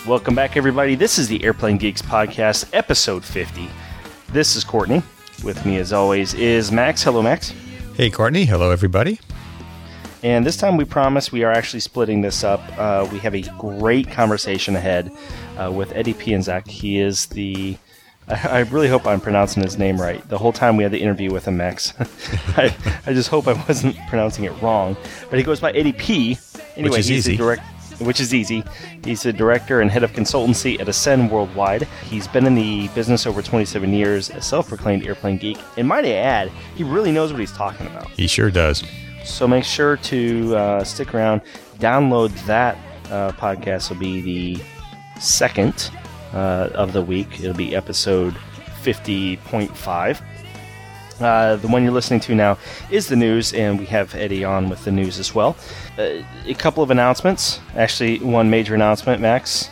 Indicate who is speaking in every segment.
Speaker 1: Welcome back, everybody. This is the Airplane Geeks Podcast, episode 50. This is Courtney. With me, as always, is Max. Hello, Max.
Speaker 2: Hey, Courtney. Hello, everybody.
Speaker 1: And this time we promise we are actually splitting this up. We have a great conversation ahead with Eddie Pienzak. He is the... I really hope I'm pronouncing his name right. The whole time we had the interview with him, Max. I just hope I wasn't pronouncing it wrong. But he goes by Eddie P. Anyway, he's a direct... Which is easy. He's the director and head of consultancy at Ascend Worldwide. He's been in the business over 27 years, a self-proclaimed airplane geek. And might I add, he really knows what he's talking about.
Speaker 2: He sure does.
Speaker 1: So make sure to stick around. Download that podcast. Will be the second of the week. It'll be episode 50.5. The one you're listening to now is the news, and we have Eddie on with the news as well. A couple of announcements. Actually, one major announcement, Max,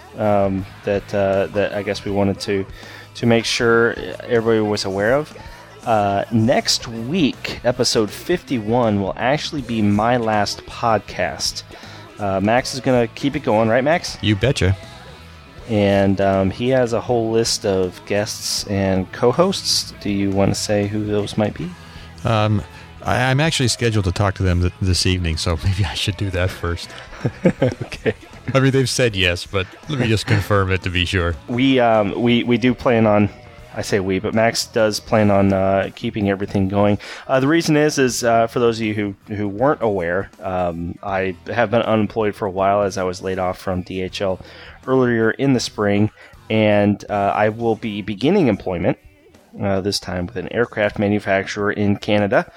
Speaker 1: that I guess we wanted to make sure everybody was aware of. Next week, episode 51, will actually be my last podcast. Max is going to keep it going, right, Max?
Speaker 2: You betcha.
Speaker 1: And he has a whole list of guests and co-hosts. Do you want to say who those might be?
Speaker 2: I'm actually scheduled to talk to them this evening, so maybe I should do that first.
Speaker 1: Okay.
Speaker 2: I mean, they've said yes, but let me just confirm it to be sure.
Speaker 1: We do plan on... I say we, but Max does plan on keeping everything going. The reason is for those of you who weren't aware, I have been unemployed for a while as I was laid off from DHL earlier in the spring, and I will be beginning employment this time with an aircraft manufacturer in Canada.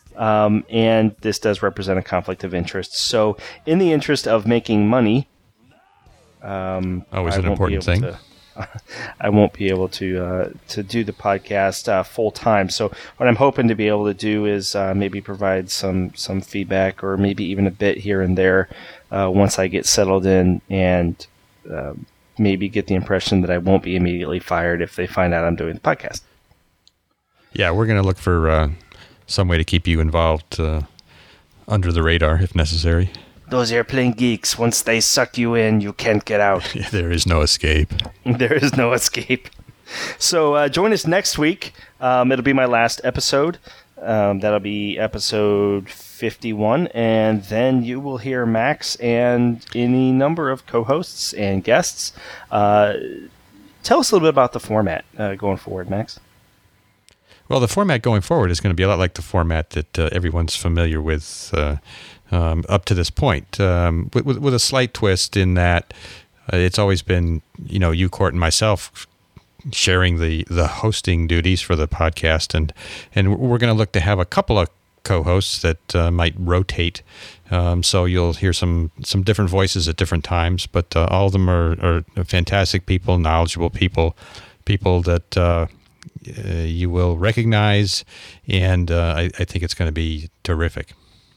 Speaker 1: And this does represent a conflict of interest. So, in the interest of making money,
Speaker 2: always an important thing.
Speaker 1: I won't be able to do the podcast full time. So what I'm hoping to be able to do is maybe provide some feedback, or maybe even a bit here and there once I get settled in, and maybe get the impression that I won't be immediately fired if they find out I'm doing the podcast.
Speaker 2: Yeah, we're going to look for some way to keep you involved under the radar if necessary.
Speaker 1: Those airplane geeks, once they suck you in, you can't get out.
Speaker 2: There is no escape.
Speaker 1: There is no escape. So join us next week. It'll be my last episode. That'll be episode 51. And then you will hear Max and any number of co-hosts and guests. Tell us a little bit about the format going forward, Max.
Speaker 2: Well, the format going forward is going to be a lot like the format that everyone's familiar with up to this point, with a slight twist in that it's always been, you, Court, and myself sharing the hosting duties for the podcast, and we're going to look to have a couple of co-hosts that might rotate. So you'll hear some different voices at different times, but all of them are fantastic people, knowledgeable people that you will recognize, and I think it's going to be terrific.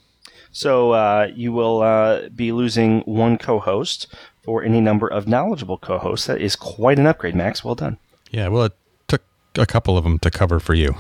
Speaker 1: So you will be losing one co-host for any number of knowledgeable co-hosts. That is quite an upgrade, Max. Well done.
Speaker 2: Yeah, well, it took a couple of them to cover for you.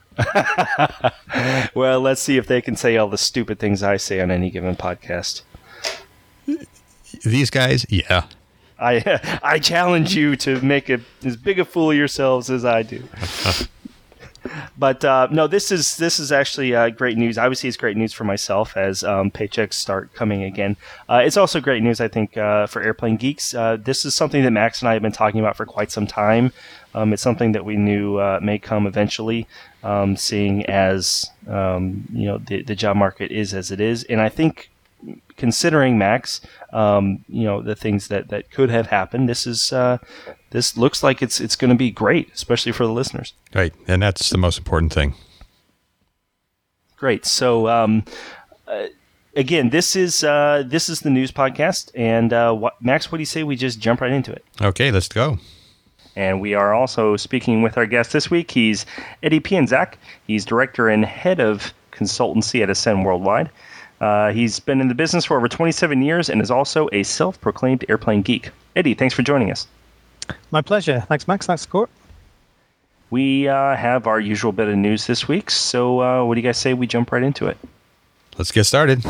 Speaker 1: Well, let's see if they can say all the stupid things I say on any given podcast.
Speaker 2: These guys, yeah.
Speaker 1: I challenge you to make as big a fool of yourselves as I do. But no, this is actually great news. Obviously, it's great news for myself as paychecks start coming again. It's also great news, I think, for Airplane Geeks. This is something that Max and I have been talking about for quite some time. It's something that we knew may come eventually, seeing as the job market is as it is. And I think, considering, Max, the things that could have happened, this looks like it's going to be great, especially for the listeners.
Speaker 2: Right, and that's the most important thing.
Speaker 1: Great. So, again, this is the news podcast, and Max, what do you say we just jump right into it?
Speaker 2: Okay, let's go.
Speaker 1: And we are also speaking with our guest this week. He's Eddie Pienzak. He's director and head of consultancy at Ascend Worldwide. He's been in the business for over 27 years and is also a self-proclaimed airplane geek. Eddie, thanks for joining us.
Speaker 3: My pleasure. Thanks, Max. Thanks, Court.
Speaker 1: We have our usual bit of news this week, so what do you guys say we jump right into it?
Speaker 2: Let's get started.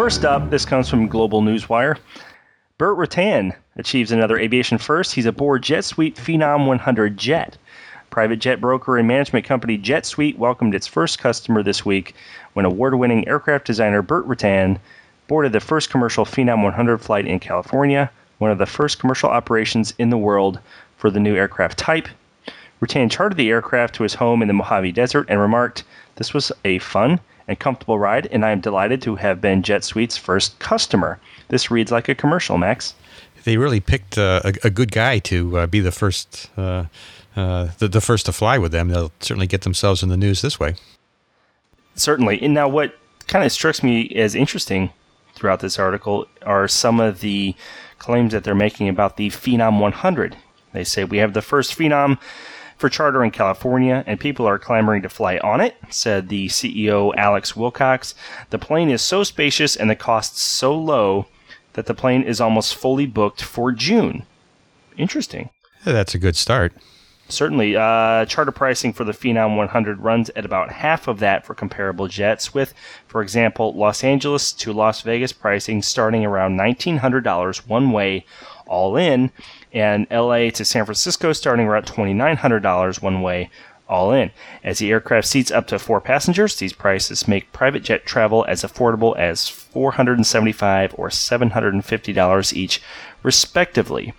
Speaker 1: First up, this comes from Global Newswire. Burt Rutan achieves another aviation first. He's aboard JetSuite Phenom 100 Jet. Private jet broker and management company JetSuite welcomed its first customer this week when award-winning aircraft designer Burt Rutan boarded the first commercial Phenom 100 flight in California, one of the first commercial operations in the world for the new aircraft type. Rutan chartered the aircraft to his home in the Mojave Desert and remarked, "This was a fun and comfortable ride, and I am delighted to have been JetSuite's first customer." This reads like a commercial, Max.
Speaker 2: They really picked a good guy to be the first the first to fly with them. They'll certainly get themselves in the news this way.
Speaker 1: Certainly. And now what kind of strikes me as interesting throughout this article are some of the claims that they're making about the Phenom 100. They say, "We have the first Phenom for charter in California, and people are clamoring to fly on it," said the CEO Alex Wilcox. "The plane is so spacious and the cost so low that the plane is almost fully booked for June." Interesting.
Speaker 2: Yeah, that's a good start.
Speaker 1: Certainly. Charter pricing for the Phenom 100 runs at about half of that for comparable jets, with, for example, Los Angeles to Las Vegas pricing starting around $1,900 one way all in, and LA to San Francisco starting around $2,900 one way all in. As the aircraft seats up to 4 passengers, these prices make private jet travel as affordable as $475 or $750 each, respectively.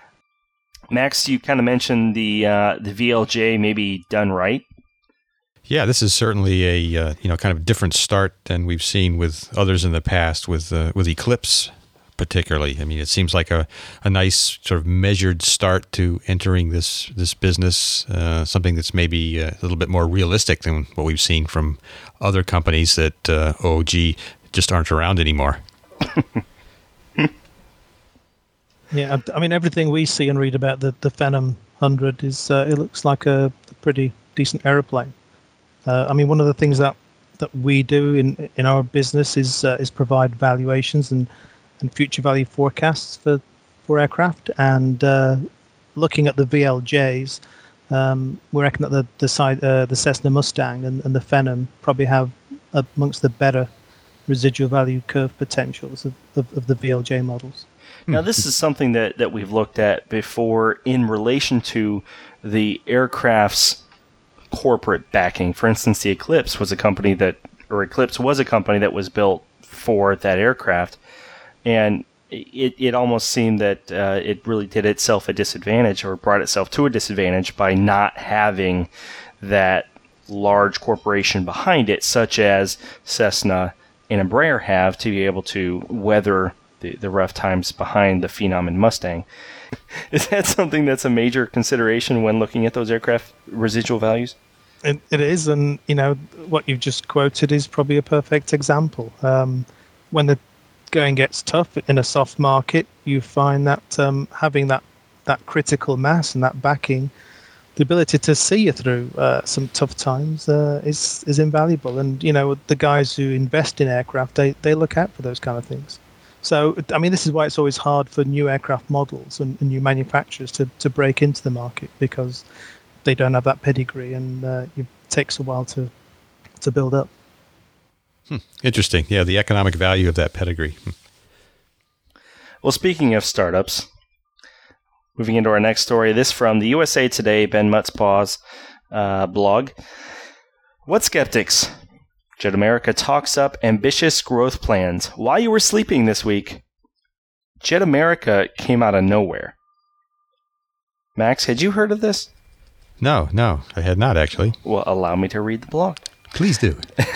Speaker 1: Max, you kind of mentioned the VLJ maybe done right.
Speaker 2: Yeah, this is certainly a kind of different start than we've seen with others in the past, with Eclipse particularly. I mean, it seems like a nice sort of measured start to entering this business, something that's maybe a little bit more realistic than what we've seen from other companies that, just aren't around anymore.
Speaker 3: Yeah, I mean, everything we see and read about the Phenom 100 is it looks like a pretty decent aeroplane. I mean, one of the things that we do in our business is provide valuations and future value forecasts for aircraft. And looking at the VLJs, we reckon that the Cessna Mustang and the Phenom probably have amongst the better residual value curve potentials of the VLJ models.
Speaker 1: Now, this is something that we've looked at before in relation to the aircraft's corporate backing. For instance, the Eclipse was a company that was built for that aircraft, and it almost seemed that it really did itself a disadvantage, or brought itself to a disadvantage, by not having that large corporation behind it, such as Cessna and Embraer have, to be able to weather the rough times behind the Phenom and Mustang. Is that something that's a major consideration when looking at those aircraft residual values?
Speaker 3: It is, and what you've just quoted is probably a perfect example. When the going gets tough in a soft market, you find that having that critical mass and that backing, the ability to see you through some tough times is invaluable. And the guys who invest in aircraft, they look out for those kind of things. So, I mean, this is why it's always hard for new aircraft models and new manufacturers to break into the market, because they don't have that pedigree, and it takes a while to build up.
Speaker 2: Interesting. Yeah, the economic value of that pedigree.
Speaker 1: Well, speaking of startups, moving into our next story, this from the USA Today, Ben Mutzpaugh's blog. What skeptics? Jet America talks up ambitious growth plans. While you were sleeping this week, Jet America came out of nowhere. Max, had you heard of this?
Speaker 2: No, I had not, actually.
Speaker 1: Well, allow me to read the blog.
Speaker 2: Please do.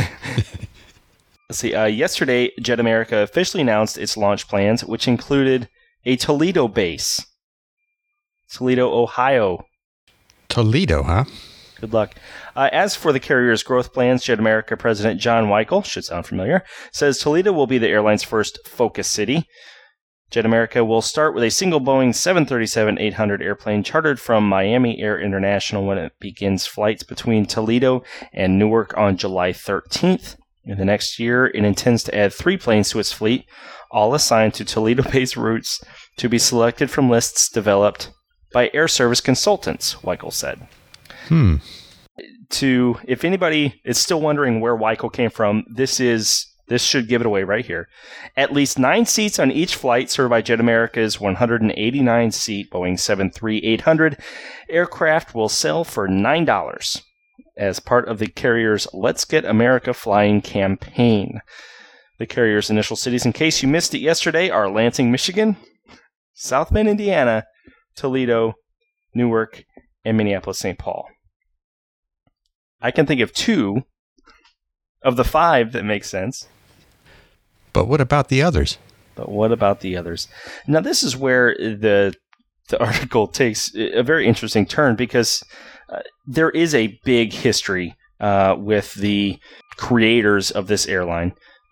Speaker 1: Let's see. Yesterday, Jet America officially announced its launch plans, which included a Toledo base. Toledo, Ohio.
Speaker 2: Toledo, huh?
Speaker 1: Good luck. As for the carrier's growth plans, Jet America President John Weichel, should sound familiar, says Toledo will be the airline's first focus city. Jet America will start with a single Boeing 737-800 airplane chartered from Miami Air International when it begins flights between Toledo and Newark on July 13th. In the next year, it intends to add 3 planes to its fleet, all assigned to Toledo-based routes to be selected from lists developed by air service consultants, Weichel said. If anybody is still wondering where Weichel came from, this is This should give it away right here. At least 9 seats on each flight served by Jet America's 189-seat Boeing 737-800 aircraft will sell for $9 as part of the carrier's Let's Get America Flying campaign. The carrier's initial cities, in case you missed it yesterday, are Lansing, Michigan, South Bend, Indiana, Toledo, Newark, and Minneapolis, St. Paul. I can think of 2 of the 5 that make sense.
Speaker 2: But what about the others?
Speaker 1: Now, this is where the article takes a very interesting turn, because there is a big history with the creators of this airline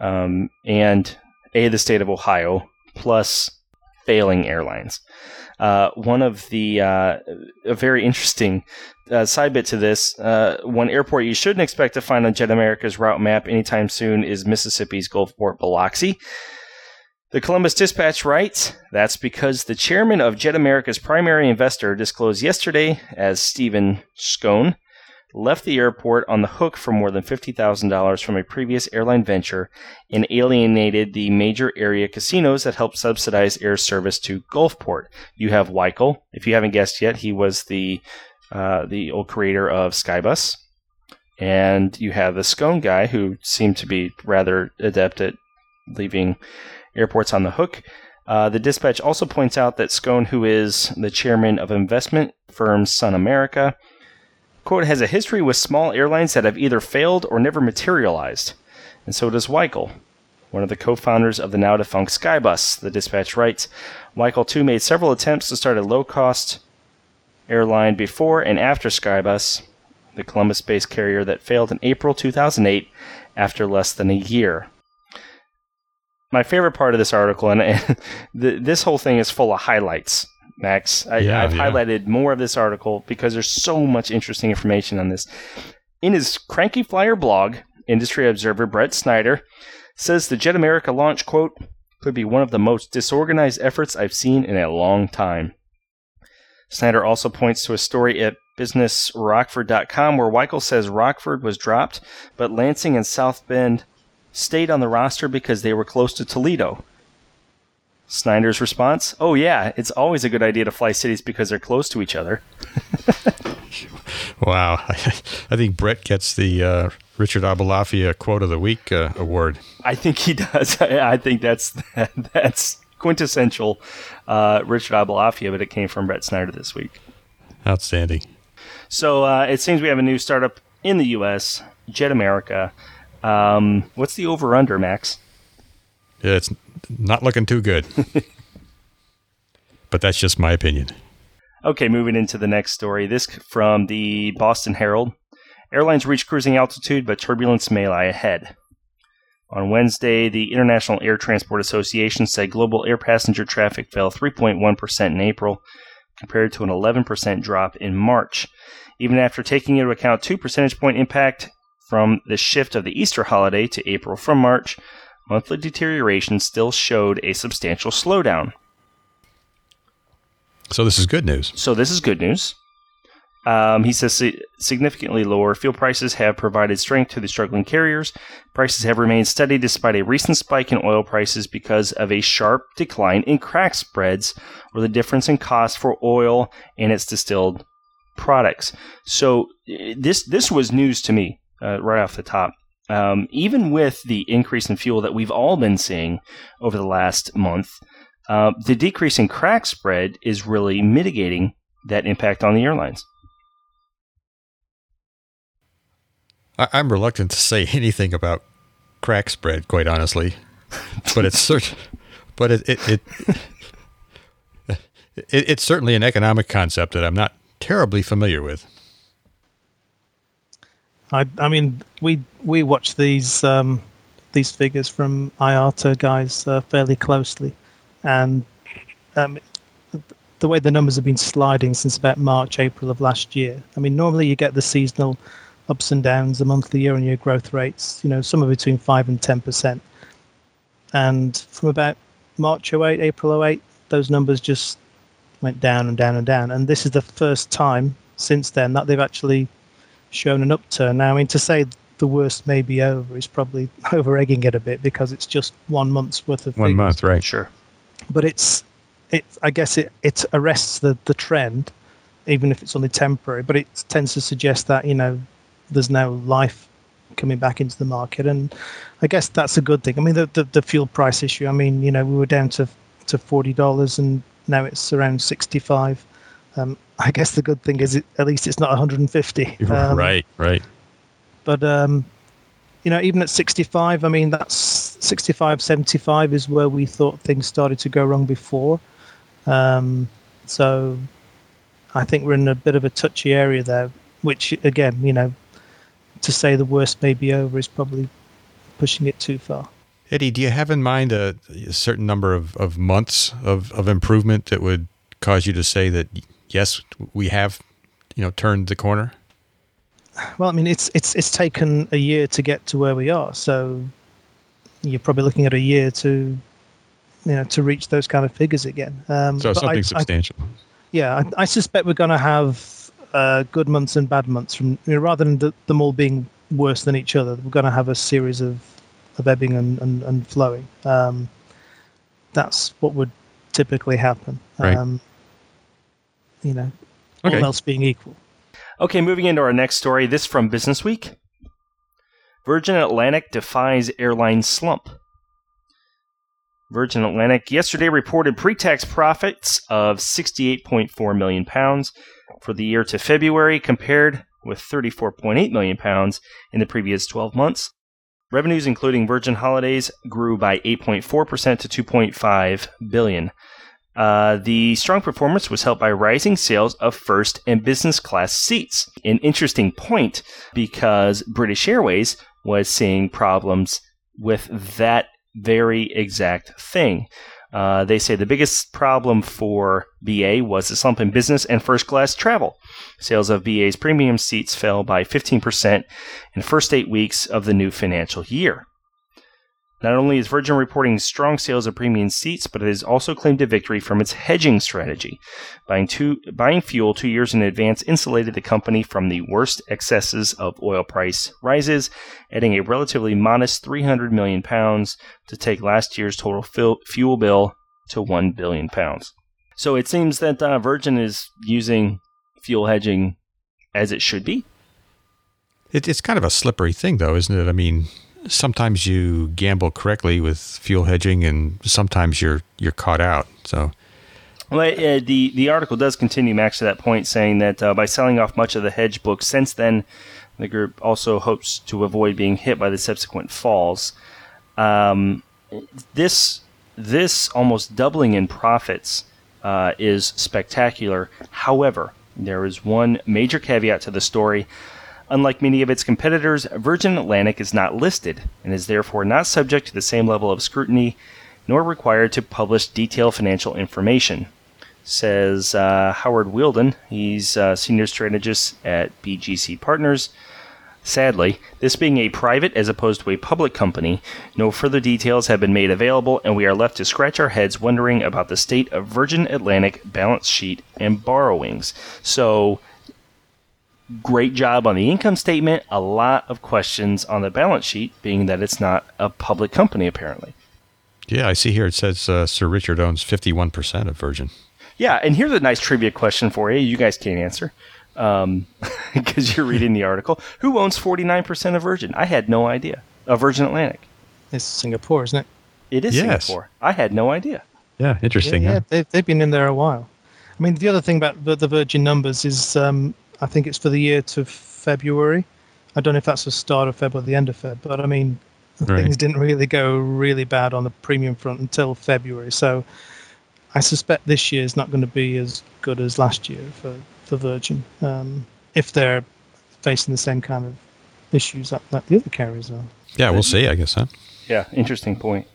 Speaker 1: and the state of Ohio, plus failing airlines. One of the a very interesting side bit to this, one airport you shouldn't expect to find on Jet America's route map anytime soon is Mississippi's Gulfport Biloxi. The Columbus Dispatch writes, that's because the chairman of Jet America's primary investor disclosed yesterday, as Stephen Scone, left the airport on the hook for more than $50,000 from a previous airline venture and alienated the major area casinos that helped subsidize air service to Gulfport. You have Weichel. If you haven't guessed yet, he was the old creator of Skybus. And you have the Scone guy, who seemed to be rather adept at leaving airports on the hook. The Dispatch also points out that Scone, who is the chairman of investment firm Sun America, quote, has a history with small airlines that have either failed or never materialized. And so does Weichel, one of the co-founders of the now-defunct Skybus. The Dispatch writes, Weichel, too, made several attempts to start a low-cost airline before and after Skybus, the Columbus-based carrier that failed in April 2008 after less than a year. My favorite part of this article, and this whole thing is full of highlights, Max. I've highlighted more of this article because there's so much interesting information on this. In his Cranky Flyer blog, industry observer Brett Snyder says the Jet America launch, quote, could be one of the most disorganized efforts I've seen in a long time. Snyder also points to a story at businessrockford.com where Weichel says Rockford was dropped, but Lansing and South Bend stayed on the roster because they were close to Toledo. Snyder's response, oh yeah, it's always a good idea to fly cities because they're close to each other.
Speaker 2: Wow. I think Brett gets the Richard Abulafia Quote of the Week award.
Speaker 1: I think he does. I think that's quintessential Richard Abulafia, but it came from Brett Snyder this week.
Speaker 2: Outstanding.
Speaker 1: So it seems we have a new startup in the U.S., Jet America. What's the over-under, Max?
Speaker 2: Yeah, it's not looking too good. But that's just my opinion.
Speaker 1: Okay, moving into the next story. This from the Boston Herald. Airlines reach cruising altitude, but turbulence may lie ahead. On Wednesday, the International Air Transport Association said global air passenger traffic fell 3.1% in April, compared to an 11% drop in March. Even after taking into account 2 percentage point impact from the shift of the Easter holiday to April from March, monthly deterioration still showed a substantial slowdown.
Speaker 2: So this is good news.
Speaker 1: He says significantly lower fuel prices have provided strength to the struggling carriers. Prices have remained steady despite a recent spike in oil prices because of a sharp decline in crack spreads, or the difference in cost for oil and its distilled products. So this was news to me right off the top. Even with the increase in fuel that we've all been seeing over the last month, the decrease in crack spread is really mitigating that impact on the airlines.
Speaker 2: I'm reluctant to say anything about crack spread, quite honestly, but it's it's certainly an economic concept that I'm not terribly familiar with.
Speaker 3: I mean, we watch these figures from IATA guys fairly closely, and the way the numbers have been sliding since about March, April of last year. I mean, normally you get the seasonal ups and downs, the monthly year-on-year growth rates, somewhere between 5 and 10%. And from about March 08, April 08, those numbers just went down and down and down. And this is the first time since then that they've actually shown an upturn. Now, I mean, to say the worst may be over is probably over-egging it a bit, because it's just 1 month's worth of
Speaker 2: 1
Speaker 3: figures.
Speaker 2: month, right?
Speaker 1: Sure.
Speaker 3: But I guess it arrests the trend, even if it's only temporary. But it tends to suggest that there's now life coming back into the market, and I guess that's a good thing. I mean, the fuel price issue. I mean, we were down to $40, and now it's around 65. I guess the good thing is at least it's not 150.
Speaker 2: Right.
Speaker 3: But even at 65, I mean, that's 65, 75 is where we thought things started to go wrong before. So I think we're in a bit of a touchy area there, which again, to say the worst may be over is probably pushing it too far.
Speaker 2: Eddie, do you have in mind a certain number of months of improvement that would cause you to say that, yes, we have, turned the corner?
Speaker 3: Well, I mean, it's taken a year to get to where we are, so you're probably looking at a year to reach those kind of figures again.
Speaker 2: So something substantial.
Speaker 3: I suspect we're going to have good months and bad months rather than them all being worse than each other. We're going to have a series of ebbing and flowing. That's what would typically happen.
Speaker 2: Right.
Speaker 3: All else being equal.
Speaker 1: Okay, moving into our next story. This from Business Week. Virgin Atlantic defies airline slump. Virgin Atlantic yesterday reported pre-tax profits of £68.4 million for the year to February, compared with £34.8 million in the previous 12 months. Revenues, including Virgin Holidays, grew by 8.4% to $2.5 billion. The strong performance was helped by rising sales of first and business class seats. An interesting point, because British Airways was seeing problems with that very exact thing. They say the biggest problem for BA was the slump in business and first class travel. Sales of BA's premium seats fell by 15% in the first 8 weeks of the new financial year. Not only is Virgin reporting strong sales of premium seats, but it has also claimed a victory from its hedging strategy. Buying fuel 2 years in advance insulated the company from the worst excesses of oil price rises, adding a relatively modest £300 million to take last year's total fuel bill to £1 billion. So it seems that Virgin is using fuel hedging as it should be.
Speaker 2: It's kind of a slippery thing, though, isn't it? I mean, sometimes you gamble correctly with fuel hedging, and sometimes you're caught out. So,
Speaker 1: well, the article does continue, Max, to that point, saying that by selling off much of the hedge book since then, the group also hopes to avoid being hit by the subsequent falls. This almost doubling in profits is spectacular. However, there is one major caveat to the story. Unlike many of its competitors, Virgin Atlantic is not listed and is therefore not subject to the same level of scrutiny, nor required to publish detailed financial information, says Howard Wielden. He's senior strategist at BGC Partners. Sadly, this being a private as opposed to a public company, no further details have been made available, and we are left to scratch our heads wondering about the state of Virgin Atlantic balance sheet and borrowings. So, great job on the income statement. A lot of questions on the balance sheet, being that it's not a public company, apparently.
Speaker 2: Yeah, I see here it says Sir Richard owns 51% of Virgin.
Speaker 1: Yeah, and here's a nice trivia question for you. You guys can't answer because you're reading the article. Who owns 49% of Virgin? I had no idea. Virgin Atlantic.
Speaker 3: It's Singapore, isn't it?
Speaker 1: It is Singapore. I had no idea.
Speaker 2: Yeah, interesting.
Speaker 3: Yeah, they've been in there a while. I mean, the other thing about the Virgin numbers is I think it's for the year to February. I don't know if that's the start of Feb or the end of Feb, but I mean, things didn't really go really bad on the premium front until February. So I suspect this year is not going to be as good as last year for Virgin, if they're facing the same kind of issues that the other carriers are.
Speaker 2: Yeah, we'll see, I guess, huh?
Speaker 1: Yeah, interesting point.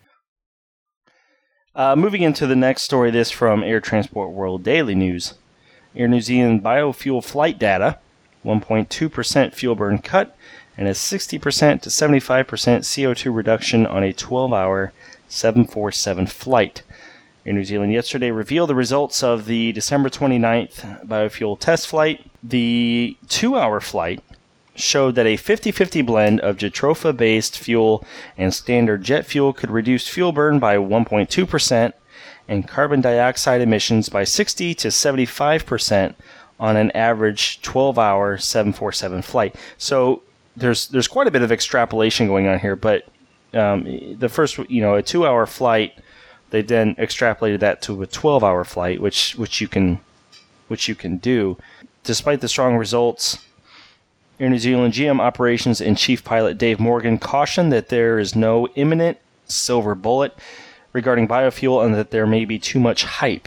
Speaker 1: Moving into the next story, this from Air Transport World Daily News. Air New Zealand biofuel flight data, 1.2% fuel burn cut, and a 60% to 75% CO2 reduction on a 12-hour 747 flight. Air New Zealand yesterday revealed the results of the December 29th biofuel test flight. The 2-hour flight showed that a 50-50 blend of Jatropha-based fuel and standard jet fuel could reduce fuel burn by 1.2% and carbon dioxide emissions by 60 to 75% on an average 12-hour 747 flight. So there's quite a bit of extrapolation going on here, but the first, a 2-hour flight, they then extrapolated that to a 12-hour flight, which you can do. Despite the strong results, Air New Zealand GM Operations and Chief Pilot Dave Morgan cautioned that there is no imminent silver bullet regarding biofuel and that there may be too much hype.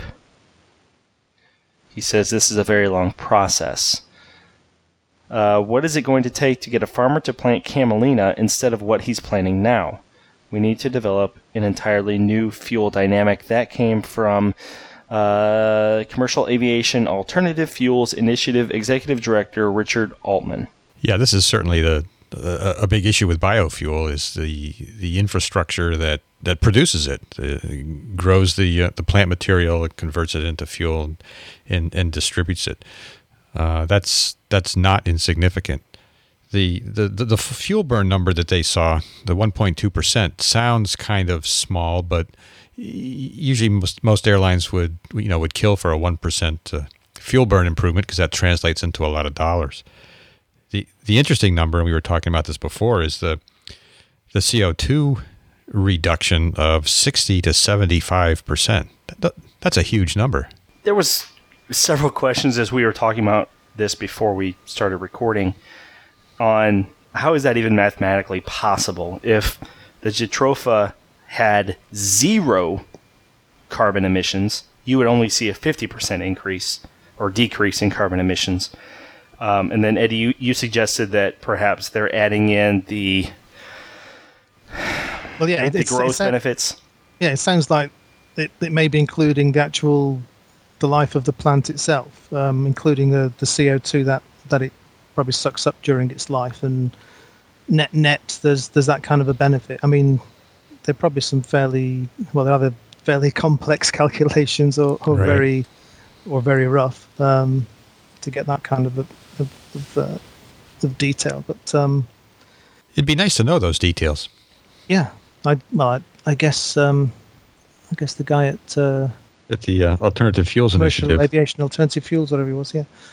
Speaker 1: He says this is a very long process. What is it going to take to get a farmer to plant camelina instead of what he's planting now? We need to develop an entirely new fuel dynamic. That came from Commercial Aviation Alternative Fuels Initiative Executive Director Richard Altman.
Speaker 2: Yeah, this is certainly a big issue with biofuel is the infrastructure that produces it, grows the plant material, it converts it into fuel, and distributes it. That's not insignificant. The fuel burn number that they saw, the 1.2%, sounds kind of small, but usually most airlines would kill for a 1% fuel burn improvement because that translates into a lot of dollars. The interesting number, and we were talking about this before, is the CO2 reduction of 60 to 75%. That's a huge number.
Speaker 1: There was several questions as we were talking about this before we started recording on how is that even mathematically possible if the Jatropha had 0 carbon emissions, you would only see a 50% increase or decrease in carbon emissions. And then, Eddie, you suggested that perhaps they're adding in the growth benefits.
Speaker 3: Yeah, it sounds like it may be including the life of the plant itself, including the CO2 that it probably sucks up during its life, and net there's that kind of a benefit. I mean, there are probably some fairly complex calculations or right. very rough to get that kind of detail, but
Speaker 2: it'd be nice to know those details.
Speaker 3: Yeah, I guess the guy at
Speaker 2: the Alternative Fuels
Speaker 3: Commercial
Speaker 2: Initiative,
Speaker 3: Aviation Alternative Fuels, whatever he was,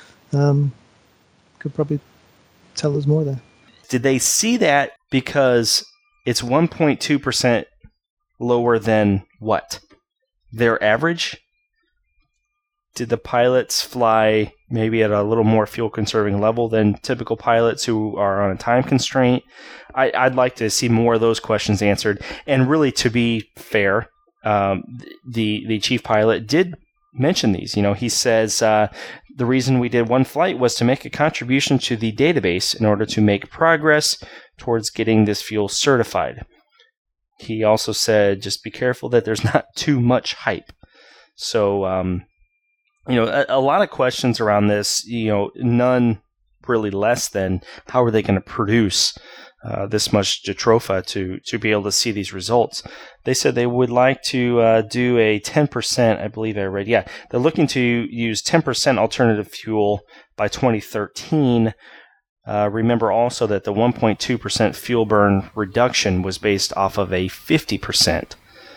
Speaker 3: could probably tell us more there.
Speaker 1: Did they see that because it's 1.2% lower than what? Their average? Did the pilots fly maybe at a little more fuel-conserving level than typical pilots who are on a time constraint? I'd like to see more of those questions answered. And really, to be fair, the chief pilot did mention these. He says the reason we did one flight was to make a contribution to the database in order to make progress towards getting this fuel certified. He also said, just be careful that there's not too much hype. So, a lot of questions around this, none really less than how are they going to produce this much Jatropha to be able to see these results. They said they would like to do a 10%, I believe I read. Yeah, they're looking to use 10% alternative fuel by 2013. Remember also that the 1.2% fuel burn reduction was based off of a 50%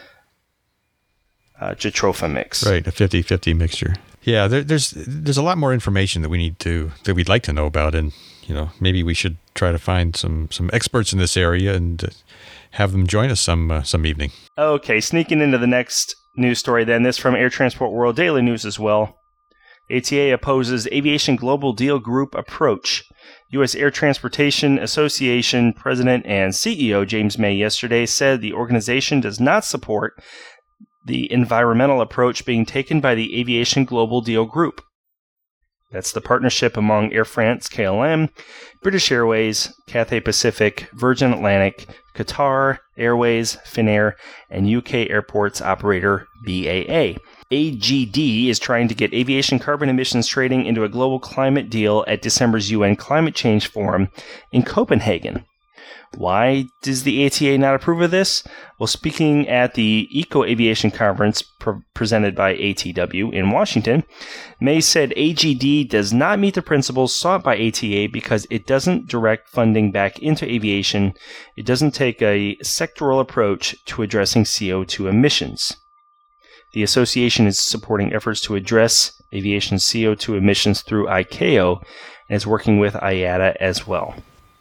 Speaker 1: Jatropha mix.
Speaker 2: Right, a 50-50 mixture. Yeah, there's a lot more information that we'd like to know about, and maybe we should try to find some experts in this area and have them join us some evening.
Speaker 1: Okay, sneaking into the next news story then. This from Air Transport World Daily News as well. ATA opposes Aviation Global Deal Group approach. U.S. Air Transportation Association President and CEO James May yesterday said the organization does not support the environmental approach being taken by the Aviation Global Deal Group. That's the partnership among Air France, KLM, British Airways, Cathay Pacific, Virgin Atlantic, Qatar Airways, Finnair, and UK airports operator BAA. AGD is trying to get aviation carbon emissions trading into a global climate deal at December's UN Climate Change Forum in Copenhagen. Why does the ATA not approve of this? Well, speaking at the Eco Aviation Conference presented by ATW in Washington, May said AGD does not meet the principles sought by ATA because it doesn't direct funding back into aviation. It doesn't take a sectoral approach to addressing CO2 emissions. The association is supporting efforts to address aviation CO2 emissions through ICAO and is working with IATA as well.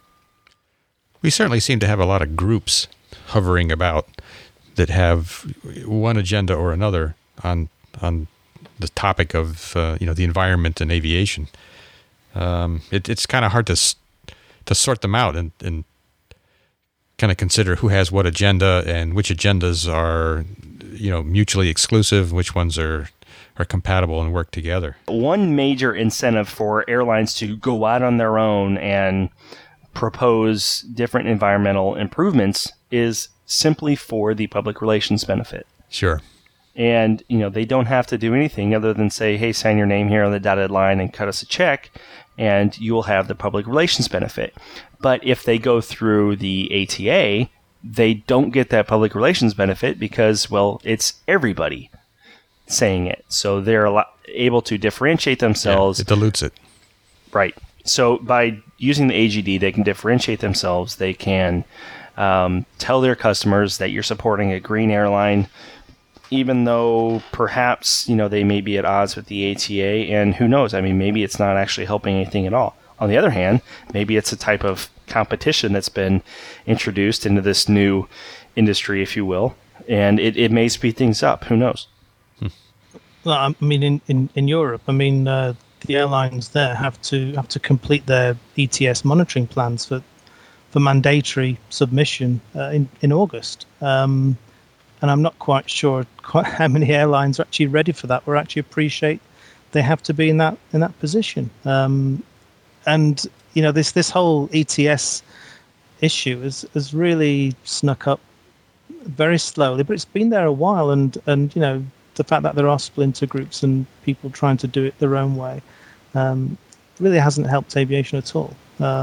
Speaker 2: We certainly seem to have a lot of groups hovering about that have one agenda or another on the topic of the environment and aviation. It's kind of hard to sort them out and kind of consider who has what agenda and which agendas are mutually exclusive, which ones are compatible and work together.
Speaker 1: One major incentive for airlines to go out on their own and propose different environmental improvements is simply for the public relations benefit.
Speaker 2: Sure.
Speaker 1: And, they don't have to do anything other than say, hey, sign your name here on the dotted line and cut us a check, and you will have the public relations benefit. But if they go through the ATA, they don't get that public relations benefit because, well, it's everybody saying it. So they're able to differentiate themselves.
Speaker 2: Yeah, it dilutes it.
Speaker 1: Right. So by using the AGD, they can differentiate themselves. They can tell their customers that you're supporting a green airline, even though perhaps, they may be at odds with the ATA. And who knows? I mean, maybe it's not actually helping anything at all. On the other hand, maybe it's a type of competition that's been introduced into this new industry, if you will, and it may speed things up. Who knows?
Speaker 3: Well, I mean, in Europe, the airlines there have to complete their ETS monitoring plans for mandatory submission in August, and I'm not quite sure how many airlines are actually ready for that or actually appreciate they have to be in that position. And this whole ETS issue has really snuck up very slowly, but it's been there a while, and the fact that there are splinter groups and people trying to do it their own way really hasn't helped aviation at all.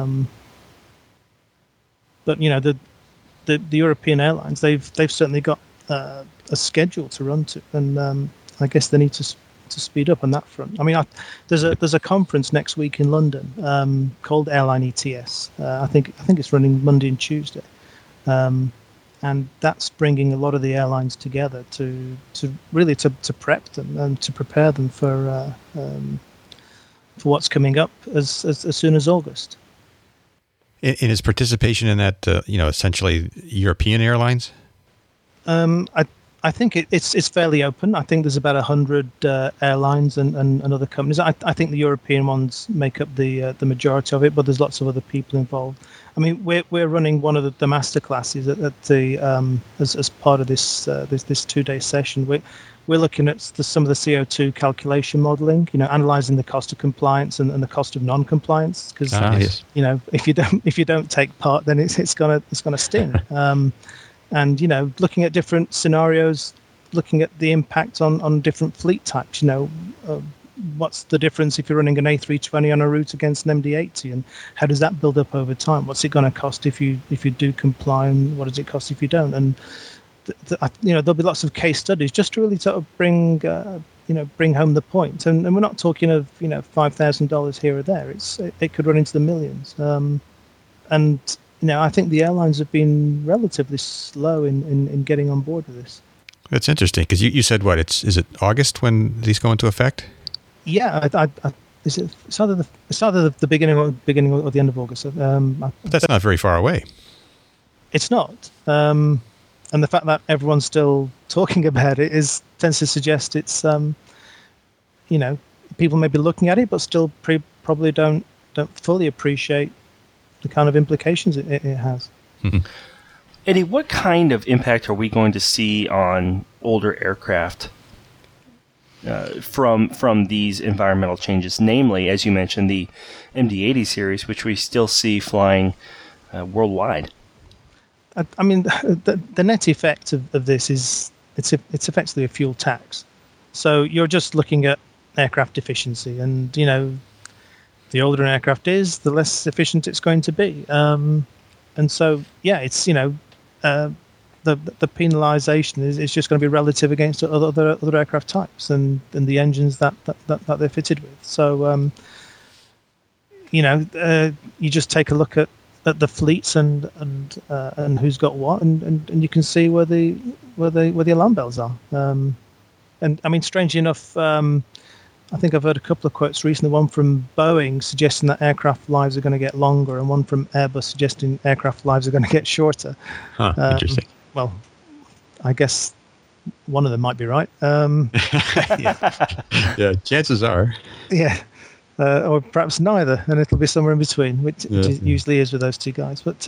Speaker 3: But the European airlines, they've certainly got a schedule to run to, and I guess they need to speed up on that front. I mean, there's a conference next week in London called Airline ETS. I think it's running Monday and Tuesday. And that's bringing a lot of the airlines together to really prep them and to prepare them for what's coming up as soon as August.
Speaker 2: In his participation in that, essentially European airlines?
Speaker 3: I think it's fairly open. I think there's about 100 airlines and other companies. I think the European ones make up the majority of it, but there's lots of other people involved. I mean, we're running one of the master classes at the as part of this 2-day session. We're looking at some of the CO2 calculation modeling, analyzing the cost of compliance and the cost of non-compliance. Because
Speaker 2: yes.
Speaker 3: if you don't take part, then it's gonna sting. And looking at different scenarios, looking at the impact on different fleet types. What's the difference if you're running an A320 on a route against an MD-80, and how does that build up over time? What's it going to cost if you do comply, and what does it cost if you don't? And there'll be lots of case studies just to really sort of bring home the point. And we're not talking of $5,000 here or there. It could run into the millions. And I think the airlines have been relatively slow in getting on board with this.
Speaker 2: That's interesting because you said what? Is it August when these go into effect?
Speaker 3: Yeah, it's either the beginning or the end of August.
Speaker 2: That's not very far away.
Speaker 3: It's not, and the fact that everyone's still talking about it tends to suggest it's people may be looking at it, but still probably don't fully appreciate the kind of implications it has.
Speaker 2: Mm-hmm.
Speaker 1: Eddie, what kind of impact are we going to see on older aircraft from these environmental changes? Namely, as you mentioned, the MD-80 series, which we still see flying worldwide.
Speaker 3: I mean, the net effect of this is it's effectively a fuel tax. So you're just looking at aircraft efficiency, and the older an aircraft is, the less efficient it's going to be. so it's the penalisation is just going to be relative against other aircraft types and the engines that they're fitted with. So you just take a look at the fleets and who's got what, and you can see where the alarm bells are. And I mean, strangely enough, I think I've heard a couple of quotes recently. One from Boeing suggesting that aircraft lives are going to get longer, and one from Airbus suggesting aircraft lives are going to get shorter.
Speaker 2: Interesting.
Speaker 3: Well, I guess one of them might be right.
Speaker 2: Yeah, chances are.
Speaker 3: Yeah. Or perhaps neither, and it'll be somewhere in between, which it usually is with those two guys. But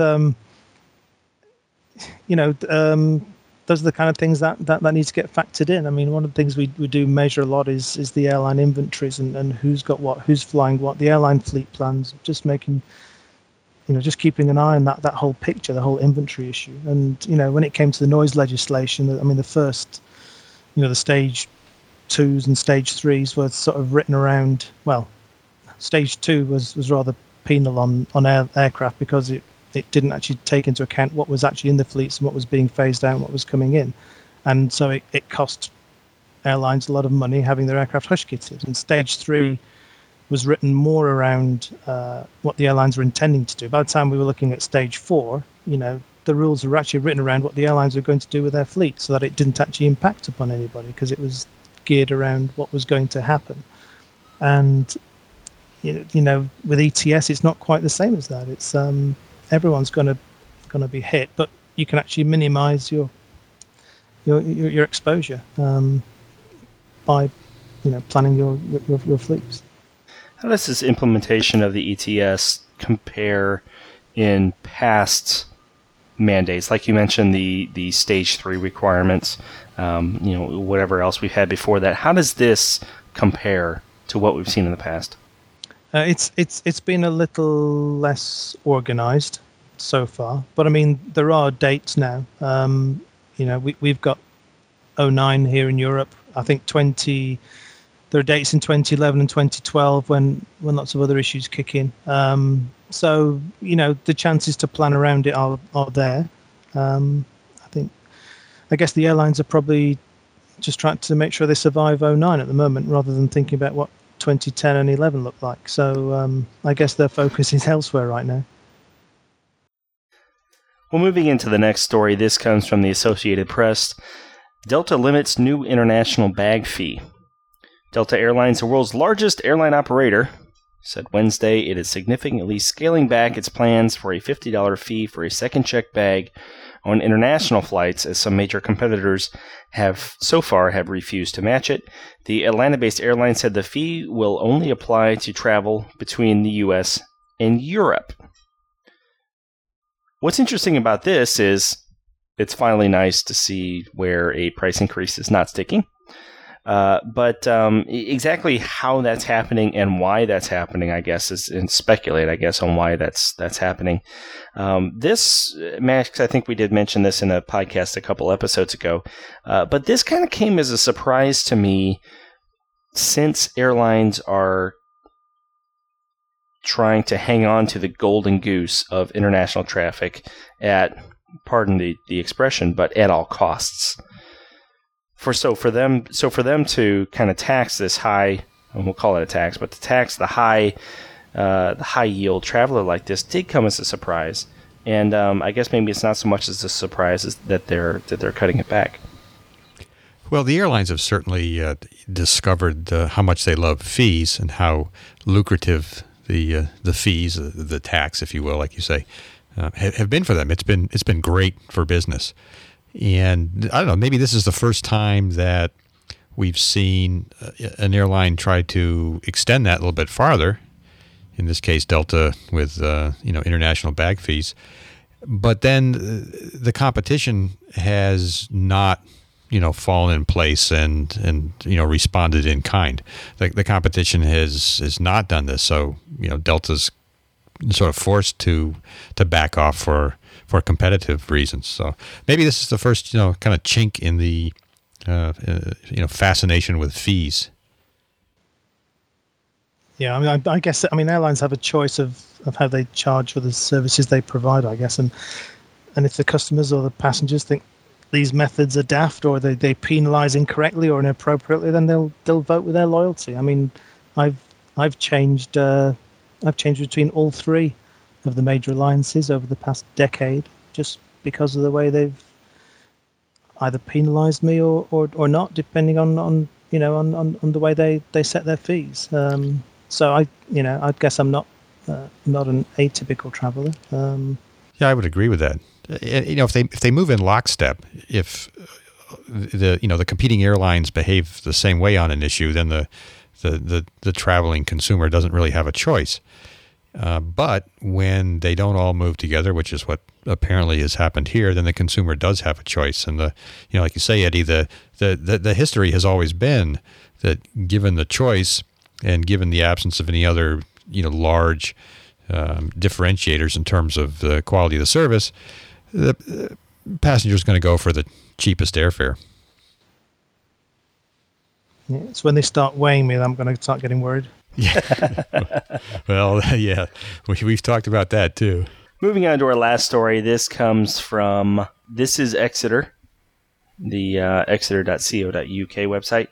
Speaker 3: those are the kind of things that need to get factored in. I mean, one of the things we do measure a lot is the airline inventories and who's got what, who's flying what, the airline fleet plans, just making, just keeping an eye on that whole picture, the whole inventory issue. And, when it came to the noise legislation, I mean, the first, the stage 2s and stage 3s were sort of written around, well, stage 2 was rather penal on aircraft because it didn't actually take into account what was actually in the fleets and what was being phased out and what was coming in. And so it cost airlines a lot of money having their aircraft hush kitted. And stage 3 was written more around what the airlines were intending to do. By the time we were looking at stage 4, the rules were actually written around what the airlines were going to do with their fleet so that it didn't actually impact upon anybody because it was geared around what was going to happen. And with ETS, it's not quite the same as that. It's everyone's going to be hit, but you can actually minimize your exposure by planning your fleets.
Speaker 1: How does this implementation of the ETS compare in past mandates? Like you mentioned, the stage 3 requirements, whatever else we've had before that. How does this compare to what we've seen in the past?
Speaker 3: It's been a little less organized so far, but I mean there are dates now. We've got 09 here in Europe. I think there are dates in 2011 and 2012 when lots of other issues kick in. So the chances to plan around it are there. I guess the airlines are probably just trying to make sure they survive 09 at the moment rather than thinking about what 2010 and 11 look like. So I guess their focus is elsewhere right now.
Speaker 1: Well, moving into the next story, this comes from the Associated Press. Delta limits new international bag fee. Delta Airlines, the world's largest airline operator, said Wednesday it is significantly scaling back its plans for a $50 fee for a second check bag on international flights, as some major competitors have refused to match it. The Atlanta-based airline said the fee will only apply to travel between the U.S. and Europe. What's interesting about this is it's finally nice to see where a price increase is not sticking. But exactly how that's happening and why that's happening, I guess, and speculate, I guess, on why that's happening. This, Max, I think we did mention this in a podcast a couple episodes ago, but this kind of came as a surprise to me since airlines are trying to hang on to the golden goose of international traffic at, pardon the expression, but at all costs. For them to kind of tax this high, and we'll call it a tax, but to tax the high yield traveler like this did come as a surprise, and I guess maybe it's not so much as a surprise as that they're cutting it back.
Speaker 2: Well, the airlines have certainly discovered how much they love fees and how lucrative the fees, the tax, if you will, like you say, have been for them. It's been great for business. And I don't know, maybe this is the first time that we've seen an airline try to extend that a little bit farther. In this case, Delta with international bag fees. But then the competition has not fallen in place and responded in kind. The competition has not done this. So Delta's sort of forced to back off for competitive reasons. So maybe this is the first, kind of chink in the, fascination with fees.
Speaker 3: Yeah, I guess airlines have a choice of how they charge for the services they provide, I guess, and if the customers or the passengers think these methods are daft or they penalise incorrectly or inappropriately, then they'll vote with their loyalty. I mean, I've changed between all three of the major alliances over the past decade just because of the way they've either penalised me or not, depending on the way they set their fees. So I guess I'm not an atypical traveller.
Speaker 2: Yeah, I would agree with that. If they move in lockstep, if the competing airlines behave the same way on an issue, then the traveling consumer doesn't really have a choice. But when they don't all move together, which is what apparently has happened here, then the consumer does have a choice. And like you say, Eddie, the history has always been that given the choice and given the absence of any other large differentiators in terms of the quality of the service, the passenger is going to go for the cheapest airfare.
Speaker 3: Yeah, it's when they start weighing me that I'm going to start getting worried.
Speaker 2: Yeah. Well, yeah, we've talked about that too.
Speaker 1: Moving on to our last story. This comes from This is Exeter, the exeter.co.uk website.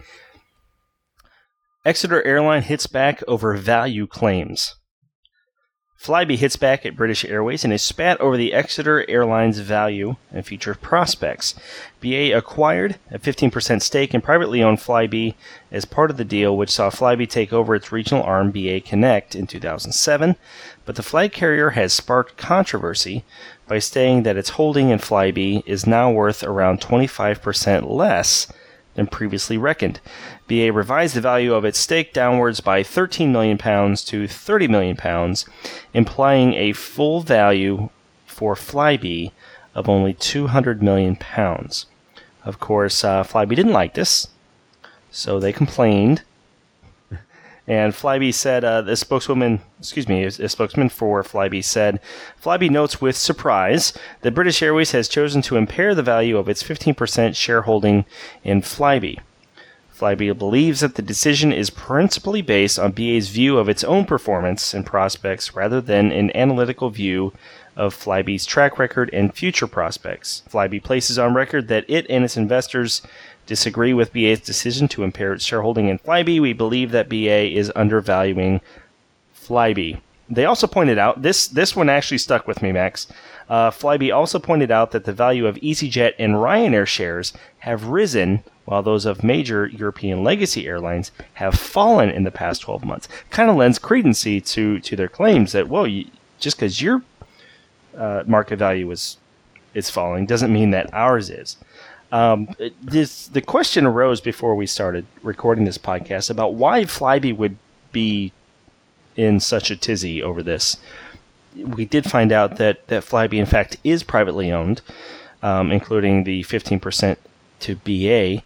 Speaker 1: Exeter Airline hits back over value claims. Flybe hits back at British Airways in a spat over the Exeter Airlines value and future prospects. BA acquired a 15% stake in privately owned Flybe as part of the deal, which saw Flybe take over its regional arm BA Connect in 2007, but the flag carrier has sparked controversy by stating that its holding in Flybe is now worth around 25% less than previously reckoned. BA revised the value of its stake downwards by £13 million to £30 million, implying a full value for Flybe of only £200 million. Of course, Flybe didn't like this, so they complained. And Flybe said, a spokesman for Flybe said, Flybe notes with surprise that British Airways has chosen to impair the value of its 15% shareholding in Flybe. Flybe believes that the decision is principally based on BA's view of its own performance and prospects rather than an analytical view of Flybe's track record and future prospects. Flybe places on record that it and its investors disagree with BA's decision to impair its shareholding in Flybe. We believe that BA is undervaluing Flybe. They also pointed out, this one actually stuck with me, Max. Flybe also pointed out that the value of EasyJet and Ryanair shares have risen while those of major European legacy airlines have fallen in the past 12 months. Kind of lends credency to their claims that, just because your market value is falling doesn't mean that ours is. The question arose before we started recording this podcast about why Flybe would be in such a tizzy over this. We did find out that Flybe, in fact, is privately owned, including the 15% to BA.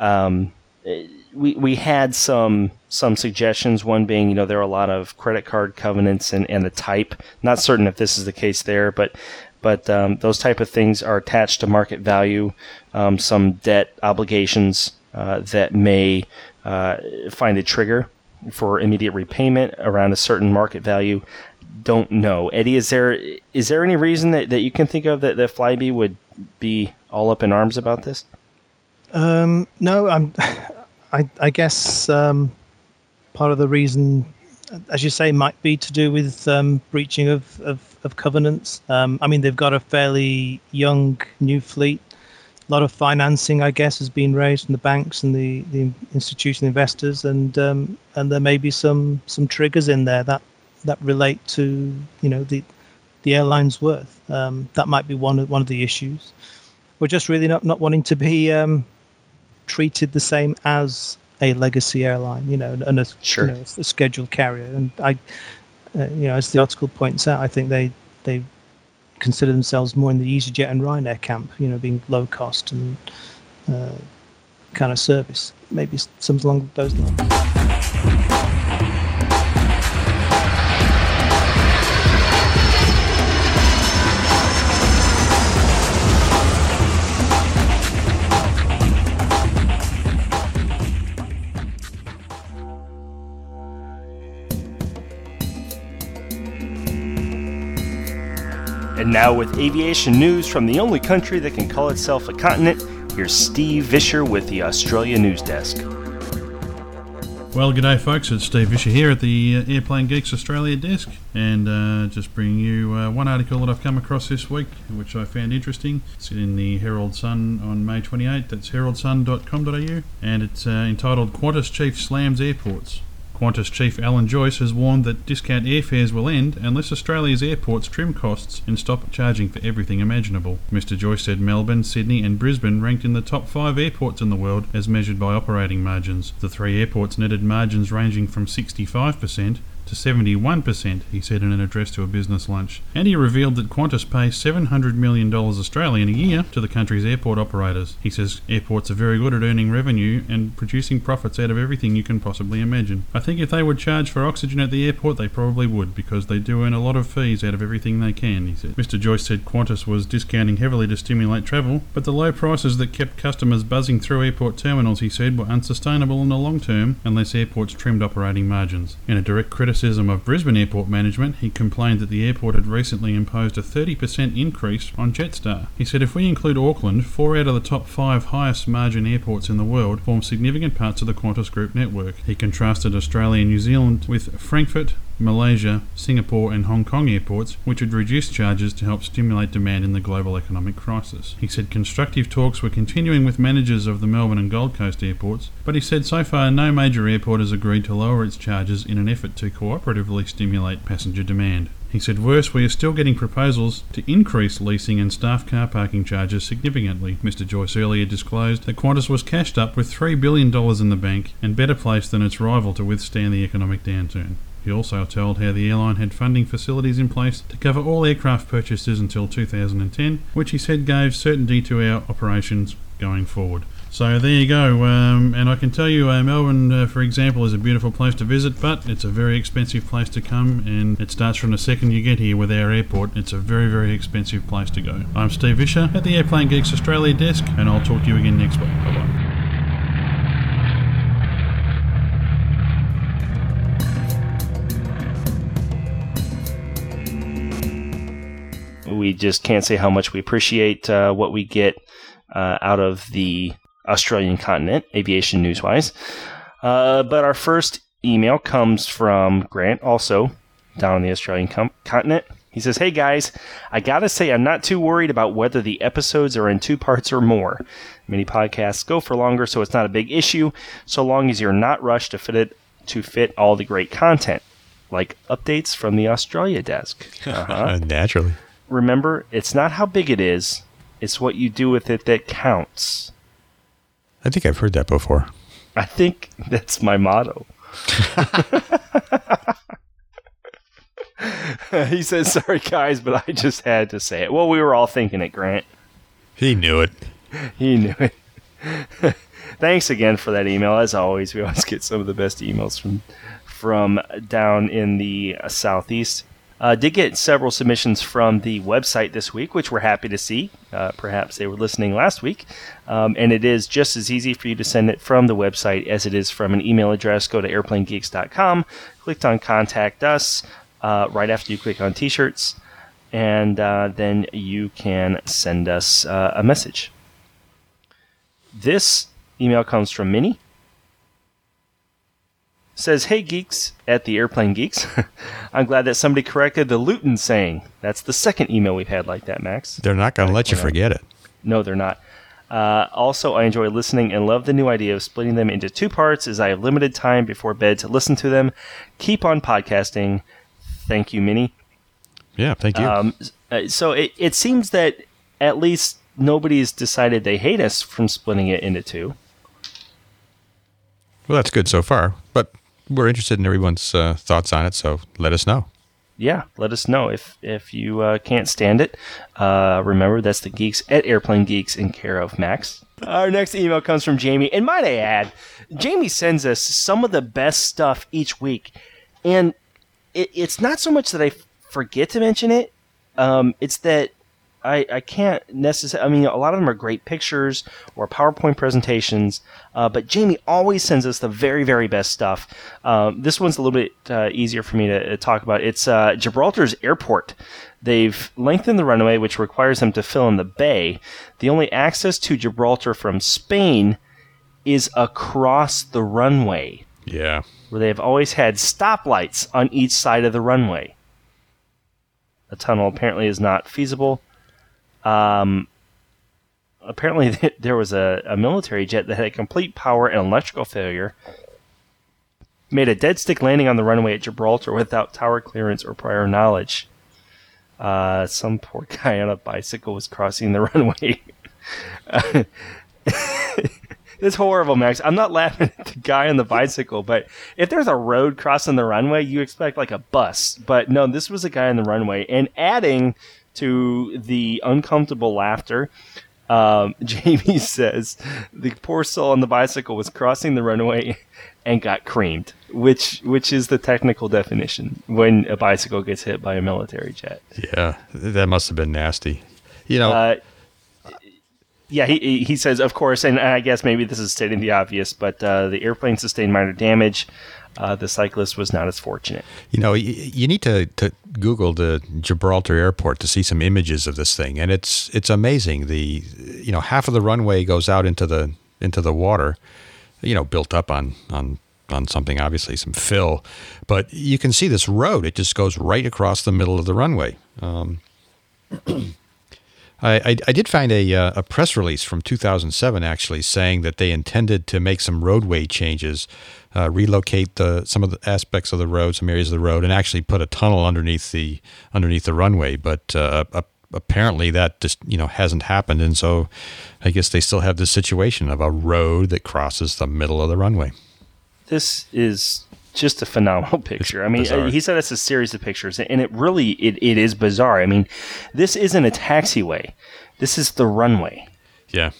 Speaker 1: We had some suggestions, one being, there are a lot of credit card covenants and the type. Not certain if this is the case there, but those type of things are attached to market value, some debt obligations that may find a trigger for immediate repayment around a certain market value. Don't know. Eddie, is there any reason that you can think of that Flybe would be all up in arms about this?
Speaker 3: No, I guess part of the reason, as you say, might be to do with breaching of covenants. They've got a fairly young new fleet. A lot of financing, I guess, has been raised from the banks and the institutional investors, and there may be some triggers in there that relate to the airline's worth. That might be one of the issues. We're just really not wanting to be treated the same as a legacy airline, and a scheduled carrier. And as the article points out, I think they consider themselves more in the EasyJet and Ryanair camp, being low cost and kind of service. Maybe something along those lines.
Speaker 1: And now with aviation news from the only country that can call itself a continent, here's Steve Vischer with the Australia News Desk.
Speaker 4: Well, g'day folks, it's Steve Vischer here at the Airplane Geeks Australia desk, and just bringing you one article that I've come across this week, which I found interesting. It's in the Herald Sun on May 28th, that's heraldsun.com.au, and it's entitled Qantas Chief Slams Airports. Qantas Chief Alan Joyce has warned that discount airfares will end unless Australia's airports trim costs and stop charging for everything imaginable. Mr Joyce said Melbourne, Sydney and Brisbane ranked in the top 5 airports in the world as measured by operating margins. The 3 airports netted margins ranging from 65% to 71%, he said in an address to a business lunch. And he revealed that Qantas pays $700 million Australian a year to the country's airport operators. He says airports are very good at earning revenue and producing profits out of everything you can possibly imagine. I think if they would charge for oxygen at the airport, they probably would, because they do earn a lot of fees out of everything they can, he said. Mr Joyce said Qantas was discounting heavily to stimulate travel, but the low prices that kept customers buzzing through airport terminals, he said, were unsustainable in the long term unless airports trimmed operating margins. In a direct criticism of Brisbane Airport management, he complained that the airport had recently imposed a 30% increase on Jetstar. He said if we include Auckland, 4 out of the top 5 highest margin airports in the world form significant parts of the Qantas Group network. He contrasted Australia and New Zealand with Frankfurt, Malaysia, Singapore and Hong Kong airports, which had reduced charges to help stimulate demand in the global economic crisis. He said constructive talks were continuing with managers of the Melbourne and Gold Coast airports, but he said so far no major airport has agreed to lower its charges in an effort to cooperatively stimulate passenger demand. He said worse, we are still getting proposals to increase leasing and staff car parking charges significantly. Mr Joyce earlier disclosed that Qantas was cashed up with $3 billion in the bank and better placed than its rival to withstand the economic downturn. He also told how the airline had funding facilities in place to cover all aircraft purchases until 2010, which he said gave certainty to our operations going forward. So there you go, and I can tell you Melbourne, for example, is a beautiful place to visit, but it's a very expensive place to come, and it starts from the second you get here with our airport. It's a very, very expensive place to go. I'm Steve Vischer at the Airplane Geeks Australia desk, and I'll talk to you again next week. Bye-bye.
Speaker 1: We just can't say how much we appreciate what we get out of the Australian continent, aviation news-wise. But our first email comes from Grant, also down on the Australian continent. He says, hey guys, I gotta say I'm not too worried about whether the episodes are in 2 parts or more. Many podcasts go for longer, so it's not a big issue, so long as you're not rushed to fit all the great content, like updates from the Australia desk.
Speaker 2: Naturally.
Speaker 1: Remember, it's not how big it is, it's what you do with it that counts.
Speaker 2: I think I've heard that before.
Speaker 1: I think that's my motto. He says, sorry guys, but I just had to say it. Well, we were all thinking it, Grant.
Speaker 2: He knew it.
Speaker 1: He knew it. Thanks again for that email. As always, we always get some of the best emails from down in the southeast. Did get several submissions from the website this week, which we're happy to see. Perhaps they were listening last week. And it is just as easy for you to send it from the website as it is from an email address. Go to airplanegeeks.com, click on Contact Us right after you click on T-shirts, and then you can send us a message. This email comes from Minnie. Says, hey geeks at the Airplane Geeks. I'm glad that somebody corrected the Luton saying. That's the second email we've had like that, Max.
Speaker 2: They're not going to let you forget it.
Speaker 1: No, they're not. Also, I enjoy listening and love the new idea of splitting them into 2 parts as I have limited time before bed to listen to them. Keep on podcasting. Thank you, Minnie.
Speaker 2: Yeah, thank you.
Speaker 1: So it seems that at least nobody's decided they hate us from splitting it into 2.
Speaker 2: Well, that's good so far, but we're interested in everyone's thoughts on it, so let us know.
Speaker 1: Yeah, let us know if you can't stand it. Remember, that's the Geeks at Airplane Geeks in care of Max. Our next email comes from Jamie, and might I add, Jamie sends us some of the best stuff each week, and it's not so much that I forget to mention it, it's that I can't necessarily. I mean, a lot of them are great pictures or PowerPoint presentations, but Jamie always sends us the very, very best stuff. This one's a little bit easier for me to talk about. It's Gibraltar's airport. They've lengthened the runway, which requires them to fill in the bay. The only access to Gibraltar from Spain is across the runway.
Speaker 2: Yeah.
Speaker 1: Where they have always had stoplights on each side of the runway. A tunnel apparently is not feasible. Apparently there was a military jet that had a complete power and electrical failure, made a dead stick landing on the runway at Gibraltar without tower clearance or prior knowledge. Some poor guy on a bicycle was crossing the runway. It's horrible, Max. I'm not laughing at the guy on the bicycle, but if there's a road crossing the runway, you expect like a bus. But no, this was a guy on the runway. And adding to the uncomfortable laughter, Jamie says the poor soul on the bicycle was crossing the runway and got creamed, which is the technical definition when a bicycle gets hit by a military jet.
Speaker 2: Yeah, that must have been nasty. You know.
Speaker 1: Yeah, he says, of course, and I guess maybe this is stating the obvious, but the airplane sustained minor damage. The cyclist was not as fortunate.
Speaker 2: You know, you need to Google the Gibraltar airport to see some images of this thing, and it's amazing. Half of the runway goes out into the water, built up on something, obviously some fill, but you can see this road. It just goes right across the middle of the runway. I did find a press release from 2007 actually saying that they intended to make some roadway changes, relocate some of the aspects of the road, some areas of the road, and actually put a tunnel underneath the runway. But apparently that just hasn't happened, and so I guess they still have this situation of a road that crosses the middle of the runway.
Speaker 1: This is just a phenomenal picture. I mean, he said it's a series of pictures, and it really is bizarre. I mean, this isn't a taxiway. This is the runway.
Speaker 2: Yeah.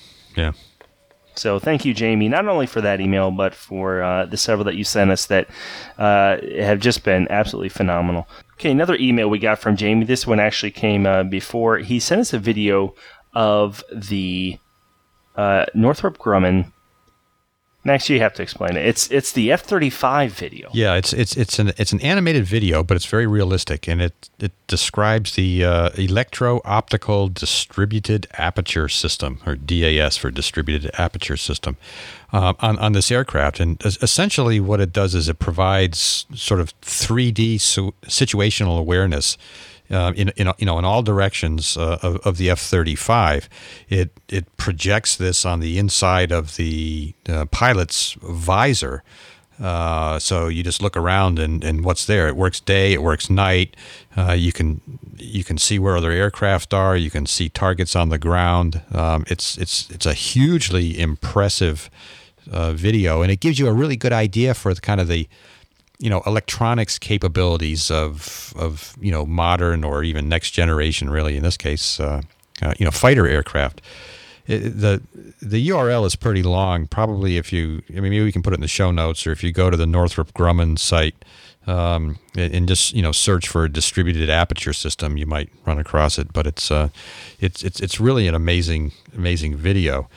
Speaker 1: So thank you, Jamie, not only for that email, but for the several that you sent us that have just been absolutely phenomenal. Okay, another email we got from Jamie. This one actually came before. He sent us a video of the Northrop Grumman. Max, you have to explain it. It's the F-35 video.
Speaker 2: Yeah, it's an animated video, but it's very realistic, and it describes the electro-optical distributed aperture system, or DAS for distributed aperture system, on this aircraft. And essentially, what it does is it provides sort of 3D situational awareness. In all directions of the F-35, it projects this on the inside of the pilot's visor. So you just look around and what's there. It works day, it works night. You can see where other aircraft are. You can see targets on the ground. It's a hugely impressive video, and it gives you a really good idea for the electronics capabilities of modern or even next generation, really, in this case, fighter aircraft. The URL is pretty long. Probably maybe we can put it in the show notes, or if you go to the Northrop Grumman site and just search for a distributed aperture system, you might run across it. But it's really an amazing video.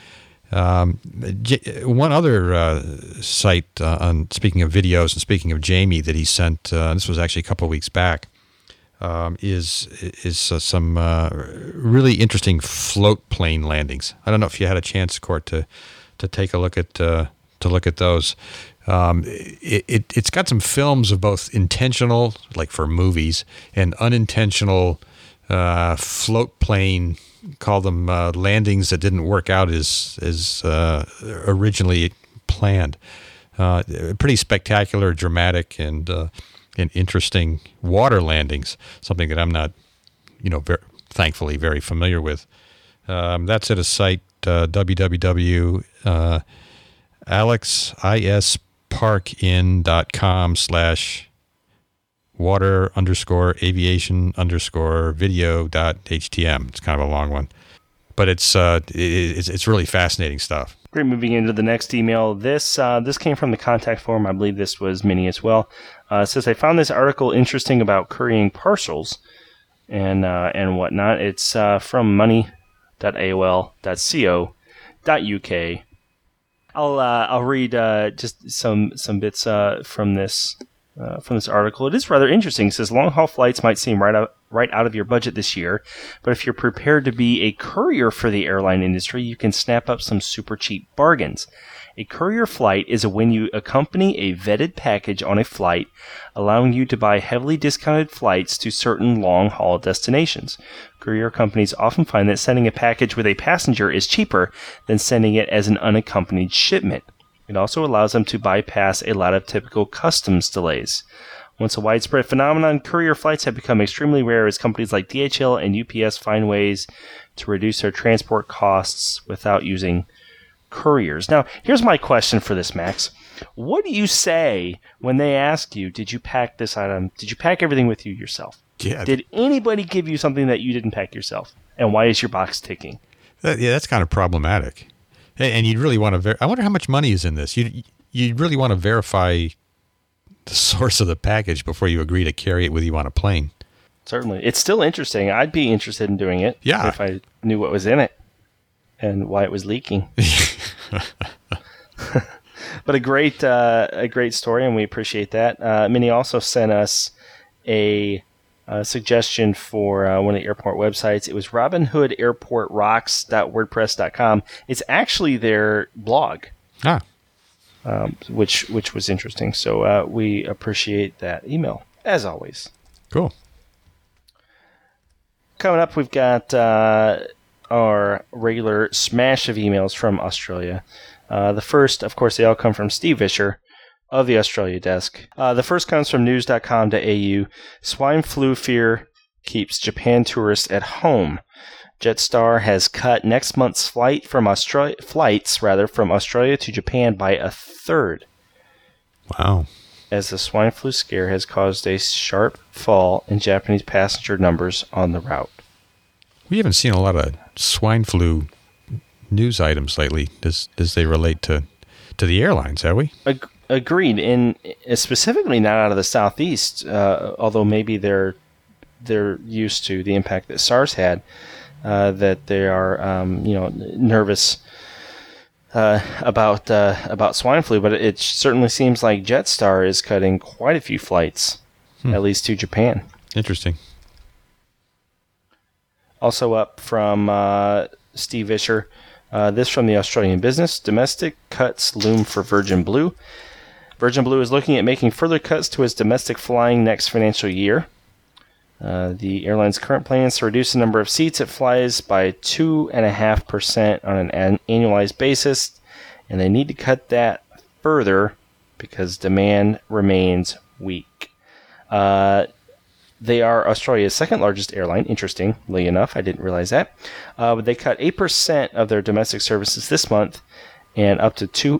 Speaker 2: One other site on speaking of videos and speaking of Jamie that he sent, this was actually a couple of weeks back, is some really interesting float plane landings. I don't know if you had a chance, Court, to take a look at those. It's got some films of both intentional, like for movies, and unintentional float plane. Call them landings that didn't work out as originally planned. Pretty spectacular, dramatic, and interesting water landings. Something that I'm not, thankfully very familiar with. That's at a site www.alexisparkin.com/water_aviation_video.htm. It's kind of a long one, but it's really fascinating stuff.
Speaker 1: Great. Moving into the next email. This came from the contact form. I believe this was Minnie as well. It says, I found this article interesting about currying parcels. and whatnot. It's from money.aol.co.uk. I'll read just some bits from this article. It is rather interesting. It says long-haul flights might seem right out of your budget this year, but if you're prepared to be a courier for the airline industry, you can snap up some super cheap bargains. A courier flight is when you accompany a vetted package on a flight, allowing you to buy heavily discounted flights to certain long-haul destinations. Courier companies often find that sending a package with a passenger is cheaper than sending it as an unaccompanied shipment. It also allows them to bypass a lot of typical customs delays. Once a widespread phenomenon, courier flights have become extremely rare as companies like DHL and UPS find ways to reduce their transport costs without using couriers. Now, here's my question for this, Max. What do you say when they ask you, did you pack this item? Did you pack everything with you yourself?
Speaker 2: Yeah.
Speaker 1: Did anybody give you something that you didn't pack yourself? And why is your box ticking?
Speaker 2: That's kind of problematic. And you'd really want to I wonder how much money is in this. You'd really want to verify the source of the package before you agree to carry it with you on a plane.
Speaker 1: Certainly. It's still interesting. I'd be interested in doing it if I knew what was in it and why it was leaking. But a great story, and we appreciate that. Minnie also sent us a suggestion for one of the airport websites. It was robinhoodairportrocks.wordpress.com. It's actually their blog, which was interesting. So we appreciate that email, as always.
Speaker 2: Cool.
Speaker 1: Coming up, we've got our regular smash of emails from Australia. The first, of course, they all come from Steve Vischer of the Australia desk. The first comes from news.com.au. Swine flu fear keeps Japan tourists at home. Jetstar has cut next month's flights from Australia to Japan by a third.
Speaker 2: Wow.
Speaker 1: As the swine flu scare has caused a sharp fall in Japanese passenger numbers on the route.
Speaker 2: We haven't seen a lot of swine flu news items lately as they relate to the airlines, have we?
Speaker 1: Agreed, and specifically not out of the southeast, although maybe they're used to the impact that SARS had, that they are nervous about swine flu. But it certainly seems like Jetstar is cutting quite a few flights, at least to Japan.
Speaker 2: Interesting.
Speaker 1: Also up from Steve Vischer. This from the Australian Business. Domestic cuts loom for Virgin Blue. Virgin Blue is looking at making further cuts to its domestic flying next financial year. The airline's current plans to reduce the number of seats it flies by 2.5% on an annualized basis, and they need to cut that further because demand remains weak. They are Australia's second largest airline, interestingly enough. I didn't realize that. But they cut 8% of their domestic services this month, and up to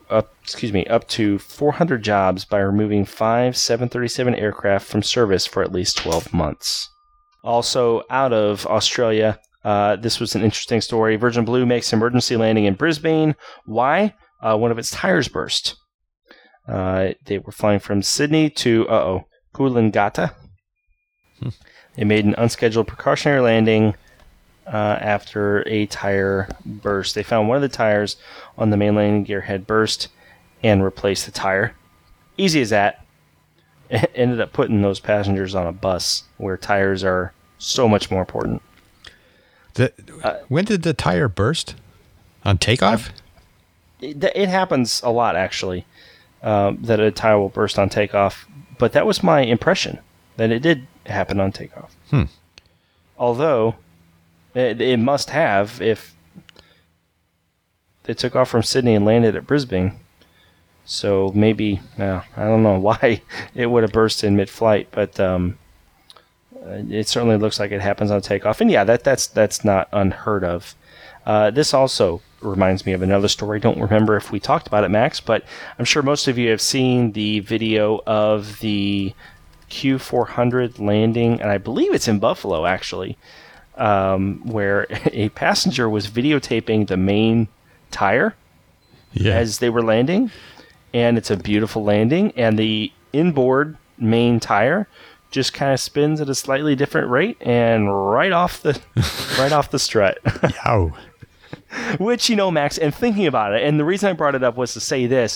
Speaker 1: 400 jobs by removing 5 737 aircraft from service for at least 12 months. Also out of Australia, this was an interesting story. Virgin Blue makes emergency landing in Brisbane. Why? One of its tires burst. They were flying from Sydney to Coolangatta. They made an unscheduled precautionary landing after a tire burst. They found one of the tires on the main landing gear had burst and replaced the tire. Easy as that. Ended up putting those passengers on a bus where tires are so much more important.
Speaker 2: When did the tire burst? On takeoff?
Speaker 1: It happens a lot, actually, that a tire will burst on takeoff. But that was my impression, that it did happen on takeoff. Although, it must have if they took off from Sydney and landed at Brisbane. So maybe, I don't know why it would have burst in mid-flight, but it certainly looks like it happens on takeoff. And yeah, that's not unheard of. This also reminds me of another story. Don't remember if we talked about it, Max, but I'm sure most of you have seen the video of the Q400 landing, and I believe it's in Buffalo, actually, where a passenger was videotaping the main tire as they were landing. And it's a beautiful landing, and the inboard main tire just kind of spins at a slightly different rate and right off the strut.
Speaker 2: Yow.
Speaker 1: Which, Max, and thinking about it, and the reason I brought it up was to say this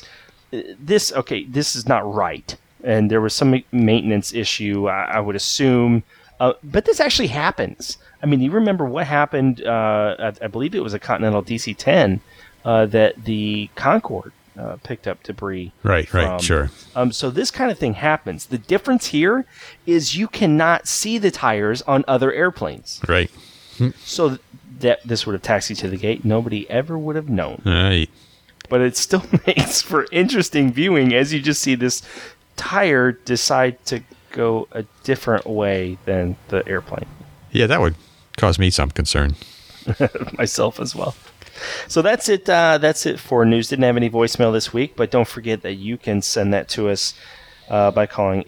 Speaker 1: is not right. And there was some maintenance issue, I would assume. But this actually happens. I mean, you remember what happened, I believe it was a Continental DC-10, that the Concorde picked up debris.
Speaker 2: Right, sure.
Speaker 1: So this kind of thing happens. The difference here is you cannot see the tires on other airplanes.
Speaker 2: Right.
Speaker 1: So that this would have taxied to the gate. Nobody ever would have known.
Speaker 2: Right.
Speaker 1: But it still makes for interesting viewing as you just see this tire decide to go a different way than the airplane.
Speaker 2: Yeah, that would cause me some concern.
Speaker 1: Myself as well. So that's it. That's it for news. Didn't have any voicemail this week, but don't forget that you can send that to us by calling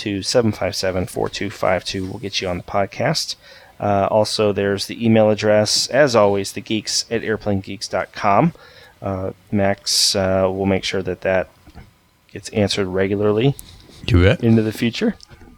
Speaker 1: 812-757-4252. We'll get you on the podcast. Also, there's the email address, as always, thegeeks@airplanegeeks.com. Max will make sure that gets answered regularly into the future.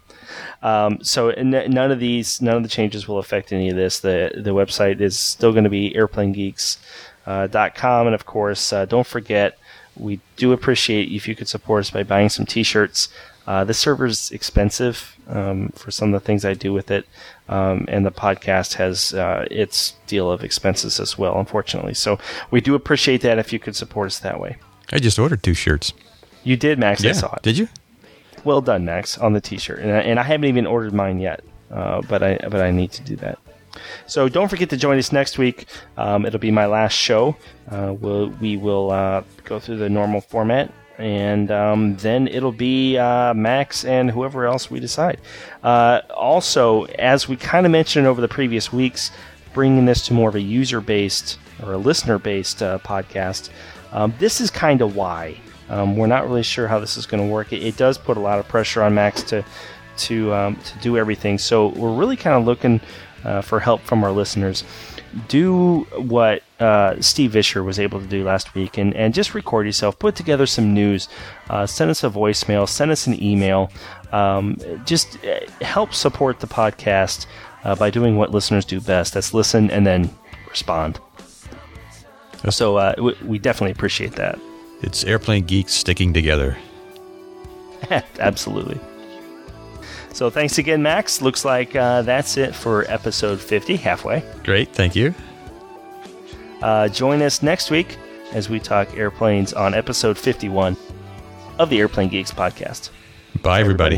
Speaker 1: So none of the changes will affect any of this. The website is still going to be airplanegeeks.com, and of course, don't forget, we do appreciate if you could support us by buying some T-shirts. The server's expensive for some of the things I do with it, and the podcast has its deal of expenses as well, unfortunately. So we do appreciate that if you could support us that way.
Speaker 2: I just ordered 2 shirts.
Speaker 1: You did, Max.
Speaker 2: Yeah.
Speaker 1: I saw it.
Speaker 2: Did you?
Speaker 1: Well done, Max, on the T-shirt, and I haven't even ordered mine yet, but I need to do that. So don't forget to join us next week. It'll be my last show. We will go through the normal format, and then it'll be Max and whoever else we decide. Also, as we kind of mentioned over the previous weeks, bringing this to more of a user-based or a listener-based podcast. This is kind of why. We're not really sure how this is going to work. It does put a lot of pressure on Max to do everything. So we're really kind of looking for help from our listeners. Do what Steve Vischer was able to do last week and just record yourself, put together some news, send us a voicemail, send us an email. Just help support the podcast by doing what listeners do best. That's listen and then respond. So we definitely appreciate that.
Speaker 2: It's Airplane Geeks sticking together.
Speaker 1: Absolutely. So thanks again, Max. Looks like that's it for episode 50, halfway.
Speaker 2: Great, thank you.
Speaker 1: Join us next week as we talk airplanes on episode 51 of the Airplane Geeks podcast.
Speaker 2: Bye, everybody.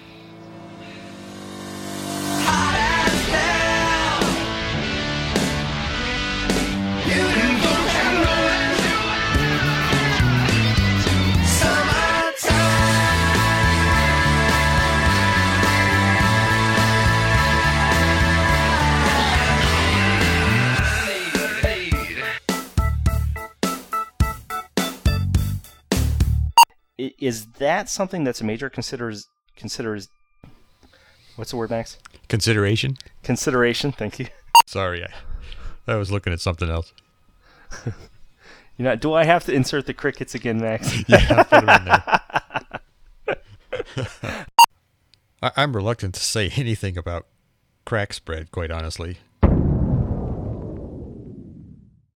Speaker 1: Is that something that's a major considers? What's the word, Max?
Speaker 2: Consideration.
Speaker 1: Thank you.
Speaker 2: Sorry, I was looking at something else.
Speaker 1: Do I have to insert the crickets again, Max?
Speaker 2: Yeah, put them in there. I'm reluctant to say anything about crack spread, quite honestly.